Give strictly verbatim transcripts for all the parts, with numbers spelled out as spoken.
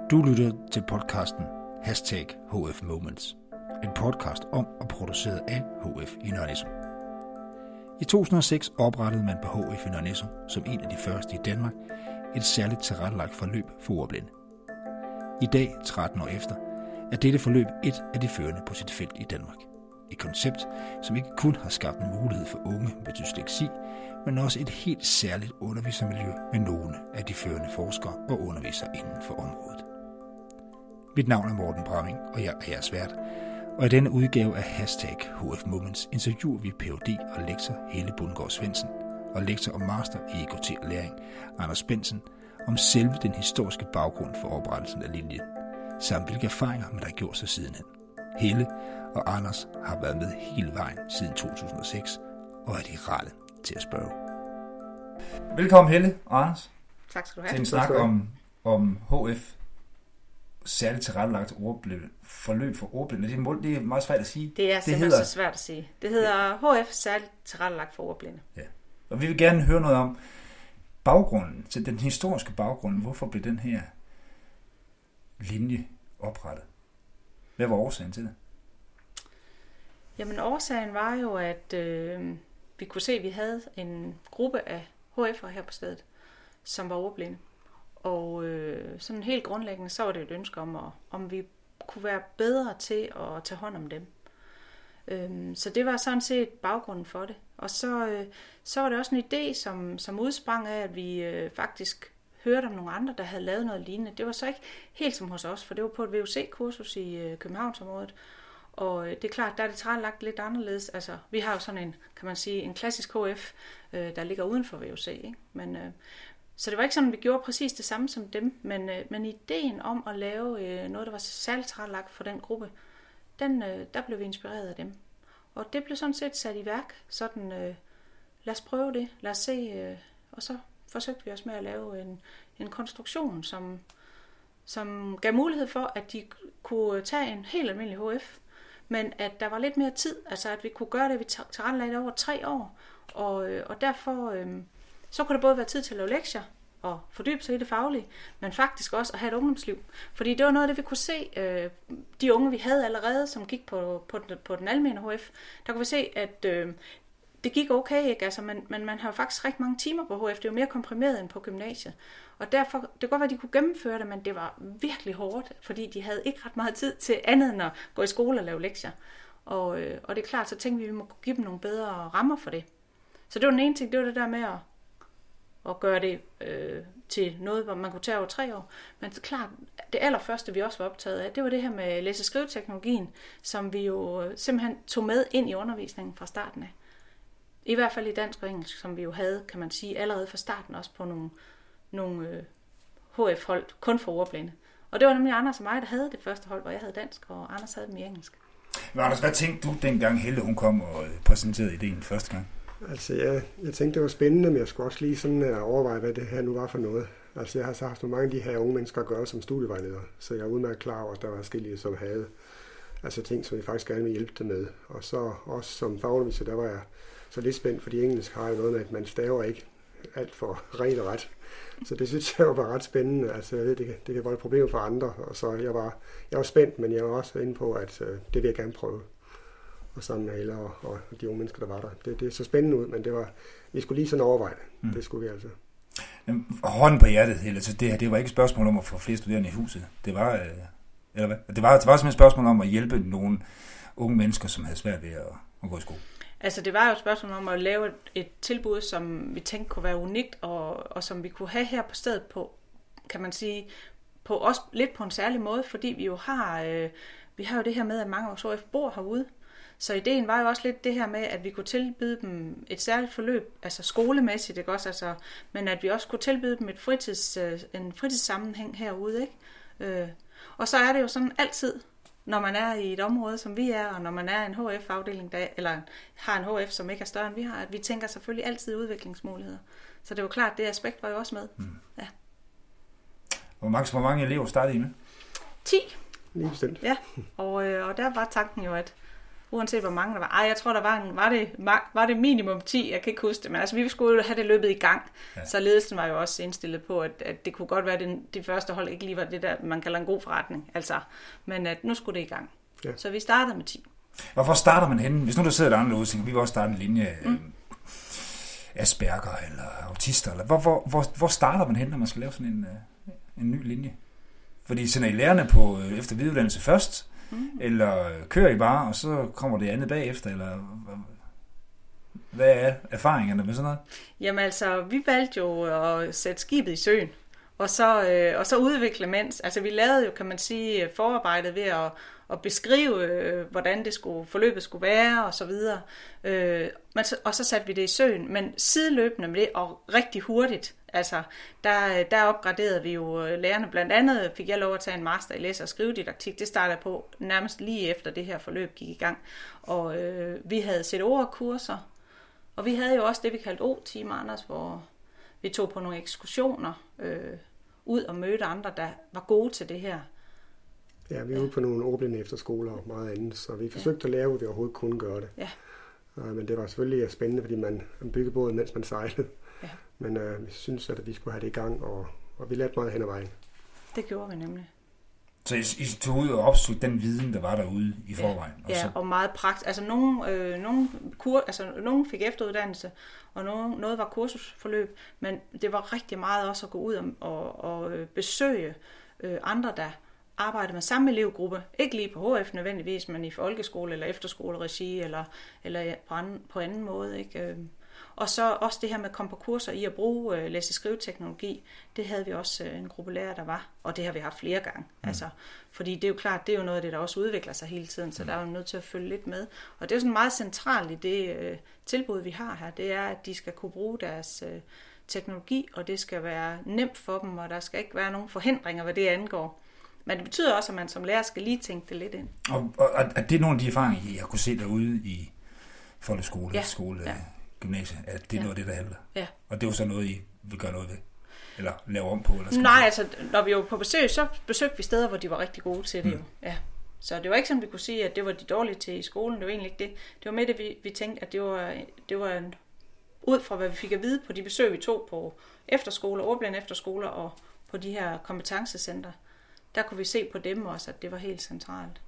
Du lytter til podcasten Hashtag H F Moments. En podcast om og produceret af H F i Nørre Nissum. I to tusind og seks oprettede man på H F i Nørre Nissum som en af de første i Danmark et særligt tilrettelagt forløb for ordblinde. I dag, tretten år efter, er dette forløb et af de førende på sit felt i Danmark. Et koncept, som ikke kun har skabt en mulighed for unge med dysleksi, men også et helt særligt undervisermiljø med nogle af de førende forskere og undervisere inden for området. Mit navn er Morten Bramming, og jeg er jeres vært. Og i denne udgave af Hashtag H F Moments interviewer vi P H D og lektor Helle Bundgaard Svendsen og lektor og master i I K T og læring Anders Bensen om selve den historiske baggrund for oprettelsen af linjen, samt hvilke erfaringer man har gjort sig sidenhen. Helle og Anders har været med hele vejen siden to tusind og seks og er de rette til at spørge. Velkommen Helle og Anders. Tak skal du have. Til en snak om, om H F, særligt tilrettelagt ordblinde, forløb for ordblinde. Det er, det er meget svært at sige. Det er simpelthen hedder, så svært at sige. Det hedder ja. H F, særligt tilrettelagt for ordblinde. Ja. Og vi vil gerne høre noget om baggrunden, til den historiske baggrund. Hvorfor blev den her linje oprettet? Hvad var årsagen til det? Jamen årsagen var jo, at øh, vi kunne se, at vi havde en gruppe af H F'ere her på stedet, som var ordblinde. Og øh, sådan helt grundlæggende, så var det et ønske om, at, om vi kunne være bedre til at tage hånd om dem. Øhm, så det var sådan set baggrunden for det. Og så, øh, så var det også en idé, som, som udsprang af, at vi øh, faktisk hørte om nogle andre, der havde lavet noget lignende. Det var så ikke helt som hos os, for det var på et V U C-kursus i øh, Københavnsområdet. Og øh, det er klart, der er det tilrettelagt lidt anderledes. Altså, vi har jo sådan en, kan man sige, en klassisk H F, øh, der ligger uden for V U C, ikke? Men øh, Så det var ikke sådan, at vi gjorde præcis det samme som dem, men, øh, men ideen om at lave øh, noget, der var særligt tilrettelagt for den gruppe, den, øh, der blev vi inspireret af dem. Og det blev sådan set sat i værk, sådan, øh, lad os prøve det, lad os se, øh, og så forsøgte vi os med at lave en, en konstruktion, som, som gav mulighed for, at de kunne tage en helt almindelig H F, men at der var lidt mere tid, altså at vi kunne gøre det, vi tilrettelagde over tre år, og, øh, og derfor øh, så kunne det både være tid til at lave lektier og fordybe sig i det faglige, men faktisk også at have et ungdomsliv. Fordi det var noget af det, vi kunne se, øh, de unge, vi havde allerede, som gik på, på, den, på den almene H F, der kunne vi se, at øh, det gik okay, ikke? Altså, men, men man har jo faktisk rigtig mange timer på H F. Det er jo mere komprimeret end på gymnasiet. Og derfor, det kunne godt være, at de kunne gennemføre det, men det var virkelig hårdt, fordi de havde ikke ret meget tid til andet end at gå i skole og lave lektier. Og, øh, og det er klart, så tænkte vi, at vi må give dem nogle bedre rammer for det. Så det var den ene ting, det var det der med at og gøre det øh, til noget, hvor man kunne tage over tre år. Men det er klart, det allerførste, vi også var optaget af, det var det her med læse-skrive-teknologien, som vi jo simpelthen tog med ind i undervisningen fra starten af. I hvert fald i dansk og engelsk, som vi jo havde, kan man sige, allerede fra starten også på nogle, nogle øh, H F-hold, kun for ordblinde. Og det var nemlig Anders og mig, der havde det første hold, hvor jeg havde dansk, og Anders havde dem i engelsk. Men Anders, hvad tænkte du dengang Helle, hun kom og præsenterede ideen første gang? Altså, jeg, jeg tænkte, det var spændende, men jeg skulle også lige sådan uh, overveje, hvad det her nu var for noget. Altså, jeg har så haft mange af de her unge mennesker at gøre som studievejleder, så jeg er udmærket klar over, at der var forskellige, som havde altså ting, som jeg faktisk gerne ville hjælpe dem med. Og så også som fagunderviser, der var jeg så lidt spændt, fordi engelsk har jo noget med, at man staver ikke alt for rent og ret. Så det synes jeg var ret spændende. Altså, jeg ved, det kan, det kan være et problem for andre, og så jeg var, jeg var spændt, men jeg var også inde på, at uh, det vil jeg gerne prøve. Og sådan med alle og, og de unge mennesker, der var der. Det, det så spændende ud, men det var, vi skulle lige sådan overveje det. Mm. Det skulle vi altså. Jamen, hånden på hjertet, Helle, så det her, det var ikke et spørgsmål om at få flere studerende i huset. Det var, øh, eller hvad? Det var, det var simpelthen et spørgsmål om at hjælpe nogle unge mennesker, som havde svært ved at, at gå i skole. Altså, det var jo et spørgsmål om at lave et, et tilbud, som vi tænkte kunne være unikt, og, og som vi kunne have her på stedet på, kan man sige, på også lidt på en særlig måde, fordi vi jo har, øh, vi har jo det her med, at mange af vores H F bor herude. Så ideen var jo også lidt det her med, at vi kunne tilbyde dem et særligt forløb, altså skolemæssigt, ikke også, altså, men at vi også kunne tilbyde dem et fritids, en fritidssammenhæng herude, ikke? Øh, og så er det jo sådan altid, når man er i et område, som vi er, og når man er en H F-afdeling, der, eller har en H F, som ikke er større end vi har, at vi tænker selvfølgelig altid udviklingsmuligheder. Så det var klart, det aspekt var jo også med. Mm. Ja. Hvor mange, hvor mange elever startede I med? ti. Lige bestemt. Ja, og, øh, og der var tanken jo, at Uanset hvor mange der var. Ej, jeg tror, der var, en, var, det, var det minimum ti, jeg kan ikke huske det, men altså, vi skulle have det løbet i gang. Ja. Så ledelsen var jo også indstillet på, at, at det kunne godt være, at det, det første hold ikke lige var det der, man kalder en god forretning. Altså, men at nu skulle det i gang. Ja. Så vi startede med ti. Hvorfor starter man henne? Hvis nu der sidder der andre ude, vi vil også starte en linje mm. øh, Asperger eller autister. Eller, hvor, hvor, hvor, hvor starter man henne, når man skal lave sådan en, øh, en ny linje? Fordi sender I lærerne på øh, efter videreuddannelse først, mm. eller kører I bare, og så kommer det andet bagefter, eller hvad er erfaringerne med sådan noget? Jamen altså, vi valgte jo at sætte skibet i søen, og så, øh, og så udvikle mens. Altså vi lavede jo, kan man sige, forarbejdet ved at, at beskrive, øh, hvordan det skulle, forløbet skulle være, og så videre. Øh, men så, og så satte vi det i søen, men sideløbende med det, og rigtig hurtigt, altså, der, der opgraderede vi jo lærerne. Blandt andet fik jeg lov at tage en master i læse- og skrivedidaktik. Det startede på nærmest lige efter det her forløb gik i gang. Og øh, vi havde C D O-kurser, og vi havde jo også det, vi kaldte O-timer, Anders, hvor vi tog på nogle ekskursioner øh, ud og mødte andre, der var gode til det her. Ja, vi er ude på nogle ordblinde efterskoler og meget andet, så vi forsøgte ja. at lære, hvor vi overhovedet kunne gøre det. Ja. Uh, men det var selvfølgelig spændende, fordi man, man byggede båden, mens man sejlede. Ja. Men uh, vi synes, at vi skulle have det i gang, og, og vi lærte meget hen ad vejen. Det gjorde vi nemlig. Så I, I tog ud og opsøgte den viden, der var derude i forvejen? Ja, og, så... ja, og meget praktisk. Altså, nogen, øh, nogen, kur, altså, nogen fik efteruddannelse, og nogen, noget var kursusforløb, men det var rigtig meget også at gå ud og, og, og besøge øh, andre, der arbejder med samme elevgruppe. Ikke lige på H F nødvendigvis, men i folkeskole eller efterskoleregi, eller, eller på, anden, på anden måde, ikke? Og så også det her med at komme på kurser i at bruge øh, læse-skrive-teknologi, det havde vi også øh, en gruppe lærere, der var, og det har vi haft flere gange. Mm. Altså, fordi det er jo klart, det er jo noget af det, der også udvikler sig hele tiden, så mm. der er jo nødt til at følge lidt med. Og det er jo sådan meget centralt i det øh, tilbud, vi har her, det er, at de skal kunne bruge deres øh, teknologi, og det skal være nemt for dem, og der skal ikke være nogen forhindringer, hvad det angår. Men det betyder også, at man som lærer skal lige tænke det lidt ind. Og, og, og det er nogle af de erfaringer, jeg kunne se derude i folkeskole, ja. skole, ja. gymnasie, at det er ja. noget af det, der handler. Ja. Og det er jo så noget, I vil gøre noget ved? Eller lave om på? Eller Nej, altså, når vi var på besøg, så besøgte vi steder, hvor de var rigtig gode til det. Mm. Jo. Ja. Så det var ikke sådan, vi kunne sige, at det var de dårlige til i skolen. Det var egentlig ikke det. Det var med det, vi, vi tænkte, at det var, det var en, ud fra, hvad vi fik at vide på de besøg, vi tog på efterskoler, ordblinde efterskoler og på de her kompetencecenter. Der kunne vi se på dem også, at det var helt centralt.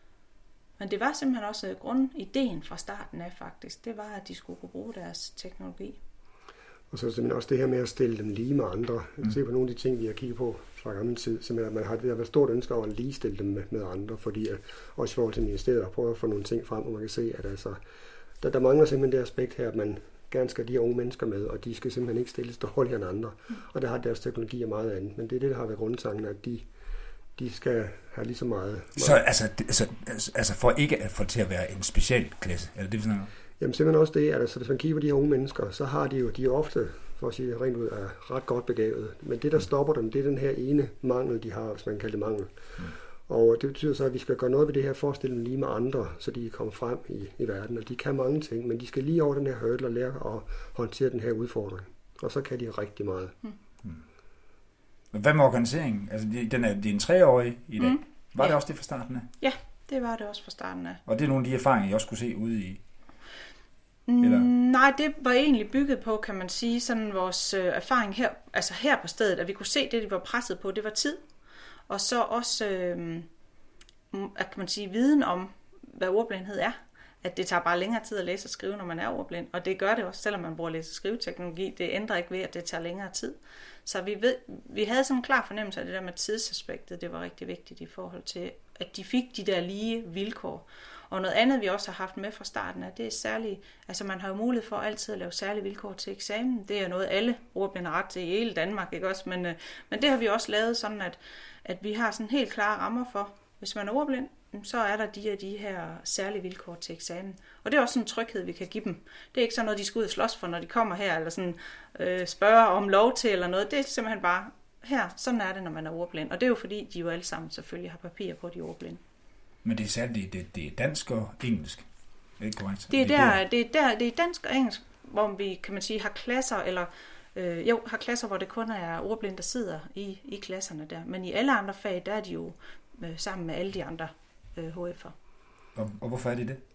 Men det var simpelthen også grundideen fra starten af faktisk. Det var, at de skulle kunne bruge deres teknologi. Og så simpelthen også det her med at stille dem lige med andre. Jeg kan se på nogle af de ting, vi har kigget på fra gammel tid, simpelthen at man har et, et stort ønske over at ligestille dem med, med andre, fordi at, også i forhold til ministeriet at prøve at få nogle ting frem, og man kan se, at altså, der, der mangler simpelthen det aspekt her, at man gerne skal de her unge mennesker med, og de skal simpelthen ikke stilles dårligere end andre. Mm. Og der har deres teknologi og meget andet. Men det er det, der har været grundtanken, at de de skal have lige så meget. meget. Så altså, altså, altså for ikke at få til at være en specialklasse, er det det, vi snakker om? Jamen simpelthen også det, at altså, hvis man kigger på de her unge mennesker, så har de jo, de er ofte, for at sige rent ud, er ret godt begavet. Men det, der stopper dem, det er den her ene mangel, de har, hvis man kan kalde det mangel. Mm. Og det betyder så, at vi skal gøre noget ved det her, forestille dem lige med andre, så de kan komme frem i, i verden. Og de kan mange ting, men de skal lige over den her hurdle og lære at håndtere den her udfordring. Og så kan de rigtig meget. Mm. Mm. Hvad med organiseringen? Altså, den er, det er en treårig i dag. Mm. Var ja. det også det fra starten af? Ja, det var det også fra starten af. Og det er nogle af de erfaringer, I også kunne se ude i? Eller? Nej, det var egentlig bygget på, kan man sige, sådan vores øh, erfaring her, altså her på stedet, at vi kunne se det, de var presset på, det var tid. Og så også, øh, at kan man sige, viden om, hvad ordblindhed er. At det tager bare længere tid at læse og skrive, når man er ordblind. Og det gør det også, selvom man bruger læse- og skriveteknologi. Det ændrer ikke ved, at det tager længere tid. Så vi, ved, vi havde sådan en klar fornemmelse af det der med tidsaspektet. Det var rigtig vigtigt i forhold til, at de fik de der lige vilkår. Og noget andet, vi også har haft med fra starten af, det er særligt, altså man har jo mulighed for altid at lave særlige vilkår til eksamen. Det er noget, alle ordblinde har ret til i hele Danmark, ikke også? Men, men det har vi også lavet sådan, at, at vi har sådan helt klare rammer for, hvis man er ordblind, så er der de og de her særlige vilkår til eksamen. Og det er også sådan en tryghed, vi kan give dem. Det er ikke sådan noget, de skal ud og slås for, når de kommer her, eller sådan øh, spørger om lov til eller noget. Det er simpelthen bare, her, sådan er det, når man er ordblind. Og det er jo fordi, de jo alle sammen selvfølgelig har papir på, de er ordblinde. Men det er særligt, det, det er dansk og engelsk. Det er korrekt. Det er, der, det, er der, det er dansk og engelsk, hvor vi, kan man sige, har klasser, eller øh, jo, har klasser, hvor det kun er ordblinde, der sidder i, i klasserne der. Men i alle andre fag, der er de jo øh, sammen med alle de andre øh, H F'er. Og, og hvorfor er det det?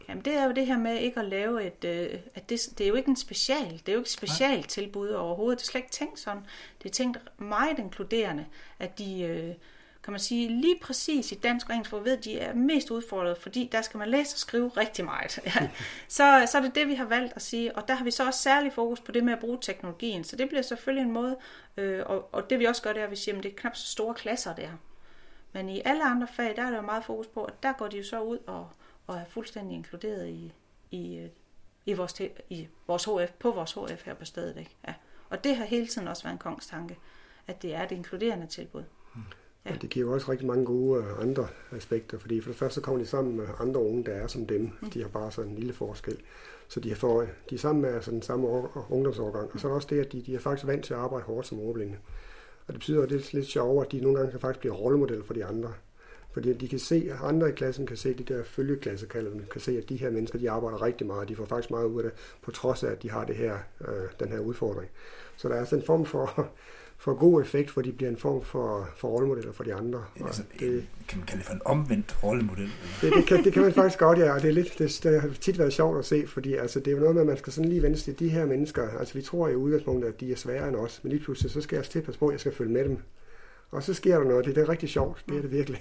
Jamen, det er jo det her med ikke at lave et... Øh, at det, det er jo ikke en special. Det er jo ikke et specialtilbud overhovedet. Det er slet ikke tænkt sådan. Det er tænkt meget inkluderende, at de... Øh, kan man sige, lige præcis i dansk og engelsk, hvor vi ved, at de er mest udfordret, fordi der skal man læse og skrive rigtig meget. Ja. Så, så er det det, vi har valgt at sige, og der har vi så også særlig fokus på det med at bruge teknologien, så det bliver selvfølgelig en måde, øh, og, og det vi også gør, det er, at vi siger, at det er knap så store klasser der. Men i alle andre fag, der er der jo meget fokus på, at der går de jo så ud og, og er fuldstændig inkluderet i, i, i, vores, i vores H F, på vores H F her på stedet. Ikke? Ja. Og det har hele tiden også været en kongstanke, at det er et inkluderende tilbud. Mm. Ja. Og det giver jo også rigtig mange gode andre aspekter, fordi for det første kommer de sammen med andre unge, der er som dem. Mm. De har bare sådan en lille forskel. Så de, får, de er sammen med altså, den samme ungdomsårgang. Og så er der også det, at de, de er faktisk vant til at arbejde hårdt som ordblinde. Og det betyder, at det er lidt sjovere, at de nogle gange kan faktisk blive rollemodel for de andre. Fordi de kan se, at andre i klassen kan se, de der følgeklasser kalder dem, kan se, at de her mennesker, de arbejder rigtig meget. De får faktisk meget ud af det, på trods af, at de har det her, øh, den her udfordring. Så der er sådan en form for... for god effekt, for de bliver en form for, for rollemodeller for de andre. Ja, altså, det, kan man kalde det for en omvendt rollemodel? Det, det, kan, det kan man faktisk godt, ja, og det, er lidt, det, det har tit været sjovt at se, fordi altså, det er jo noget med, at man skal sådan lige vende til de her mennesker. Altså vi tror i udgangspunktet, at de er sværere end os, men lige pludselig, så skal jeg til passe på, at jeg skal følge med dem. Og så sker der noget, det, det er rigtig sjovt, det er det virkelig.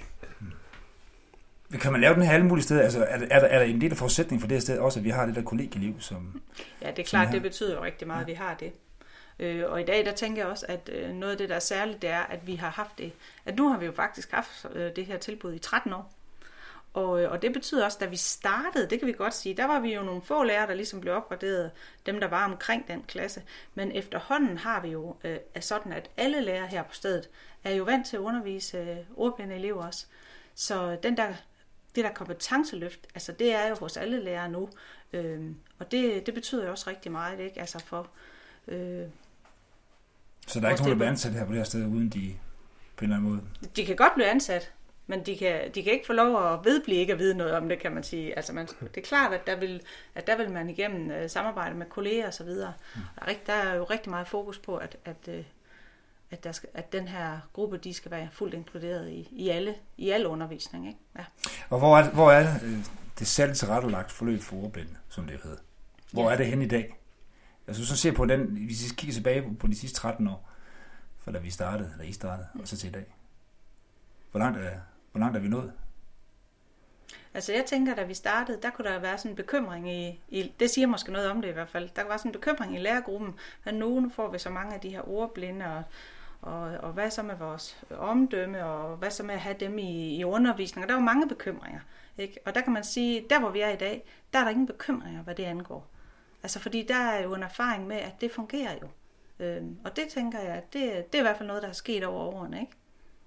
Hmm. Kan man lave den her alle mulige steder? Altså, er, er, der, er der en del af forudsætning for det her sted også, at vi har det der kollegieliv? Som, ja, det er klart, det betyder jo rigtig meget, at vi har det. Øh, og i dag, der tænker jeg også, at øh, noget af det, der er særligt, det er, at vi har haft det. At nu har vi jo faktisk haft øh, det her tilbud i tretten år. Og, øh, og det betyder også, at da vi startede, det kan vi godt sige, der var vi jo nogle få lærere, der ligesom blev opgraderet, dem der var omkring den klasse. Men efterhånden har vi jo øh, sådan, at alle lærere her på stedet er jo vant til at undervise øh, ordblinde elever også. Så den der, det der kompetenceløft, altså det er jo hos alle lærere nu. Øh, og det, det betyder jo også rigtig meget, ikke? Altså for... Øh, Så der er ikke nogen, der bliver ansat her på det her sted, uden de på en eller anden måde? De kan godt blive ansat, men de kan, de kan ikke få lov at vedblive ikke at vide noget om det, kan man sige. Altså man, det er klart, at der vil, at der vil man igennem uh, samarbejde med kolleger og så videre. Mm. Der, er, der er jo rigtig meget fokus på, at, at, uh, at, der skal, at den her gruppe, de skal være fuldt inkluderet i, i, alle, i alle undervisning. Ikke? Ja. Og hvor er det, hvor er det, det særligt tilrettelagt forløb for ordblinde, som det hedder? Hvor ja. er det hen i dag? Altså så ser på den, hvis vi kigger tilbage på, på de sidste tretten år, fra da vi startede, eller I startede, og så til i dag. Hvor langt er, hvor langt er vi nået? Altså jeg tænker, da vi startede, der kunne der være sådan en bekymring i, i, det siger måske noget om det i hvert fald, der var sådan en bekymring i lærergruppen, at nu får vi så mange af de her ordblinde, og, og, og hvad så med vores omdømme, og hvad så med at have dem i, i undervisning, og der var mange bekymringer. Ikke? Og der kan man sige, der hvor vi er i dag, der er der ingen bekymringer, hvad det angår. Altså fordi der er jo en erfaring med, at det fungerer jo. Øhm, og det tænker jeg, det, det er i hvert fald noget, der er sket over årene, ikke?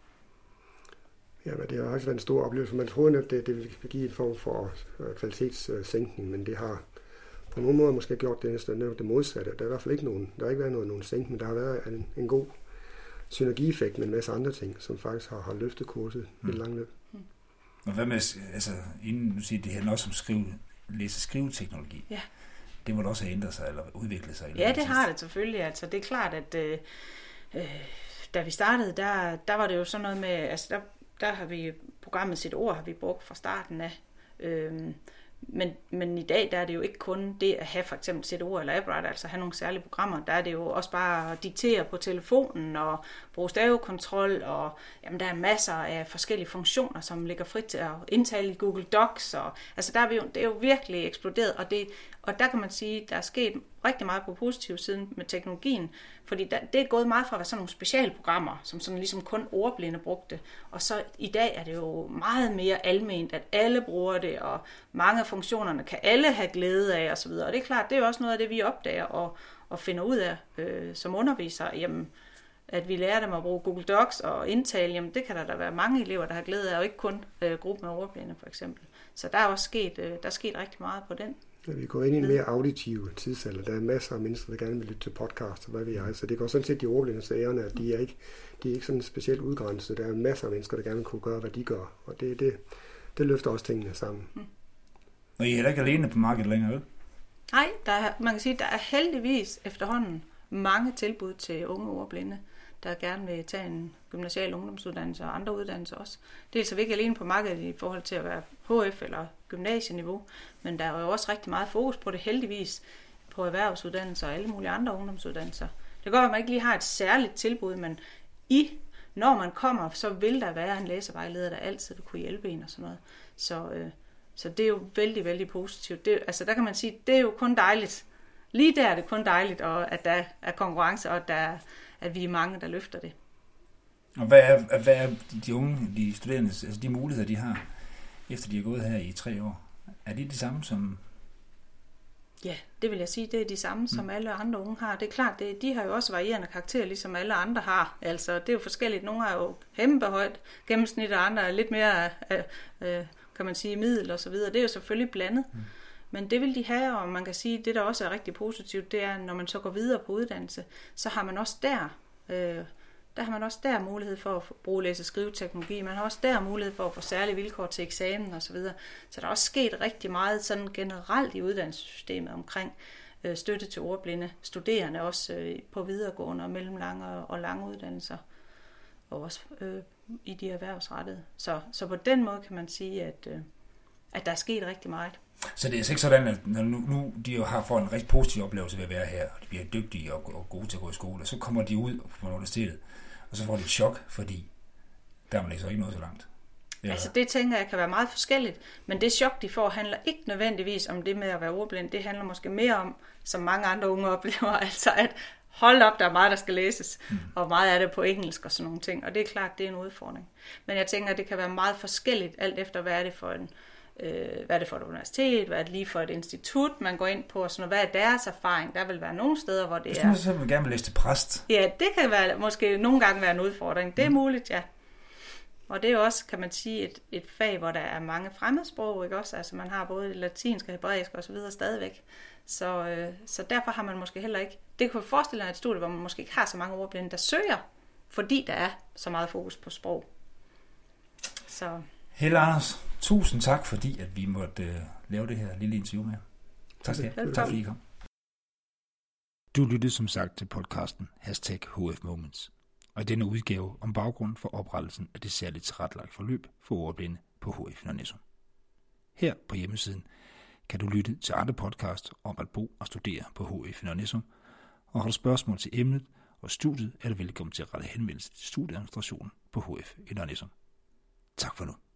Ja, men det har også været en stor oplevelse. Man troede, at det, det ville give en form for kvalitetssænkning, men det har på nogle måder måske gjort det næsten det modsatte. Der er i hvert fald ikke nogen, der har ikke været noget, nogen sænkning, men der har været en, en god synergieffekt med en masse andre ting, som faktisk har, har løftet kurset mm. i et langt løb. Mm. Og hvad med, altså inden du siger, det handler også om skrive, læse-skrive-teknologi. Ja. Det må da også have ændret sig eller udviklet sig? Ja, det har det selvfølgelig. Altså, det er klart, at øh, øh, da vi startede, der, der var det jo sådan noget med, altså der, der har vi programmet Sit Ord, har vi brugt fra starten af. Øh, men, men i dag, der er det jo ikke kun det at have for eksempel Sit Ord eller AppWriter, altså have nogle særlige programmer. Der er det jo også bare at diktere på telefonen og bruge stavekontrol, og jamen, der er masser af forskellige funktioner, som ligger frit til at indtale i Google Docs. Og, altså der er vi jo, det er jo virkelig eksploderet, og, det, og der kan man sige, der er sket rigtig meget på positiv siden med teknologien, fordi der, det er gået meget fra at være sådan nogle specialprogrammer, som sådan ligesom kun ordblinde brugte, og så i dag er det jo meget mere alment, at alle bruger det, og mange af funktionerne kan alle have glæde af, og så videre. Og det er klart, det er jo også noget af det, vi opdager og, og finder ud af øh, som undervisere, jamen, at vi lærer dem at bruge Google Docs og indtale, jamen det kan der da være mange elever, der har glæde af, og ikke kun øh, gruppen af ordblinde for eksempel. Så der er også sket, øh, der er sket rigtig meget på den. Ja, vi går ind i en mere auditiv tidsalder. Der er masser af mennesker, der gerne vil lytte til podcast, og hvad ved jeg. Så det går sådan set de ordblinde sagerne, at de er ikke, de er ikke sådan specielt udgrænset. Der er masser af mennesker, der gerne vil kunne gøre, hvad de gør. Og det, det, det løfter også tingene sammen. Mm. Og I er ikke alene på markedet længere, vel? Nej, der er, man kan sige, der er heldigvis efterhånden mange tilbud til unge ordblinde. der gerne vil tage en gymnasial ungdomsuddannelse og andre uddannelser også. Dels er vi ikke alene på markedet i forhold til at være H F eller gymnasieniveau, men der er jo også rigtig meget fokus på det heldigvis på erhvervsuddannelser og alle mulige andre ungdomsuddannelser. Det kan godt være, at man ikke lige har et særligt tilbud, men i, når man kommer, så vil der være en læsevejleder, der altid vil kunne hjælpe en og sådan noget. Så, øh, så det er jo vældig, vældig positivt. Det, altså der kan man sige, det er jo kun dejligt. Lige der er det kun dejligt, og at der er konkurrence, og at, der, at vi er mange, der løfter det. Og hvad er, hvad er de unge, de studerende, altså de muligheder, de har, efter de er gået her i tre år? Er de de samme som... Ja, det vil jeg sige, det er de samme, som mm. alle andre unge har. Det er klart, det, de har jo også varierende karakterer, ligesom alle andre har. Altså, det er jo forskelligt. Nogle er jo kæmpehøjt gennemsnit, og andre er lidt mere, øh, øh, kan man sige, middel og så videre. Det er jo selvfølgelig blandet. Mm. Men det vil de have, og man kan sige, det der også er rigtig positivt, det er, når man så går videre på uddannelse, så har man også der, øh, der har man også der mulighed for at bruge læse- og skriveteknologi. Man har også der mulighed for at få særlige vilkår til eksamen og så videre. Så der er også sket rigtig meget sådan generelt i uddannelsessystemet omkring øh, støtte til ordblinde studerende, også øh, på videregående og mellemlange og, og lange uddannelser, og også øh, i de erhvervsrettede. Så, så på den måde kan man sige, at, øh, at der er sket rigtig meget. Så det er altså ikke sådan, at når nu, nu de jo har fået en rigtig positiv oplevelse ved at være her, og de bliver dygtige og, og gode til at gå i skole, og så kommer de ud på universitetet, og så får de et chok, fordi der er man ikke så ikke noget så langt. Eller... Altså det tænker jeg kan være meget forskelligt, men det chok, de får, handler ikke nødvendigvis om det med at være ordblind. Det handler måske mere om, som mange andre unge oplever, altså at hold op, der er meget, der skal læses, mm. og meget af det på engelsk og sådan nogle ting, og det er klart, det er en udfordring. Men jeg tænker, at det kan være meget forskelligt, alt efter hvad er det for en Øh, hvad er det for et universitet, hvad er det lige for et institut, man går ind på, og sådan noget. Hvad er deres erfaring? Der vil være nogle steder, hvor det Hvis er... Hvis man så gerne vil læse til præst. Ja, det kan være, måske nogle gange være en udfordring. Det er mm. muligt, ja. Og det er også, kan man sige, et, et fag, hvor der er mange fremmedsprog, ikke også? Altså man har både latinsk og hebraisk og så videre stadigvæk. Så, øh, så derfor har man måske heller ikke... Det kan forestille sig et studie, hvor man måske ikke har så mange ordblinde, der søger, fordi der er så meget fokus på sprog. Så... Helle Anders, tusind tak, fordi at vi måtte uh, lave det her lille interview med. Tak skal I. Tak fordi I kom. Du lyttede som sagt til podcasten hashtag H F Moments, og i denne udgave om baggrunden for oprettelsen af det særligt tilrettelagt forløb for ordblinde på H F i Nørre Nissum. Her på hjemmesiden kan du lytte til andre podcasts om at bo og studere på H F i Nørre Nissum, og har du spørgsmål til emnet og studiet, er du velkommen til at rette henvendelse til studieadministrationen på H F i Nørre Nissum. Tak for nu.